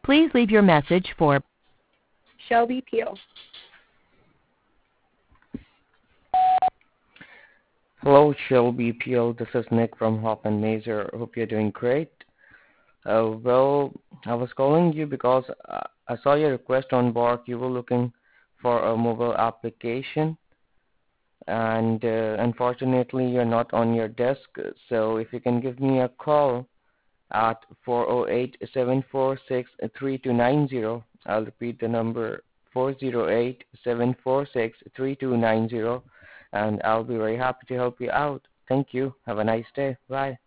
Please leave your message for Shelby Peel. Hello, Shelby Peel. This is Nick from Hop and Mazer. Hope you're doing great. Well, I was calling you because I saw your request on Bark. You were looking for a mobile application, and unfortunately, you're not on your desk. So if you can give me a call at 408-746-3290. I'll repeat the number 408-746-3290, and I'll be very happy to help you out. Thank you. Have a nice day. Bye.